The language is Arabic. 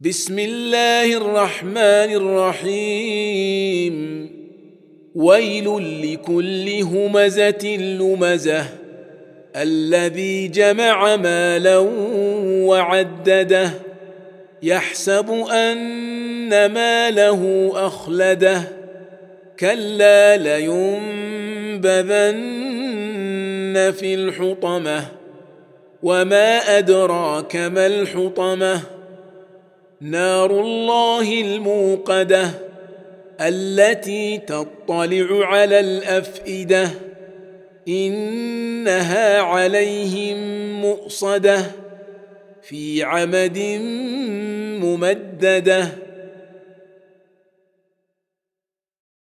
بسم الله الرحمن الرحيم ويل لكل همزة لمزة الذي جمع مالا وعدده يحسب أن ماله أخلده كلا لينبذن في الحطمة وما أدراك ما الحطمة نار الله الموقدة التي تطلع على الأفئدة إنها عليهم مؤصدة في عمد ممدده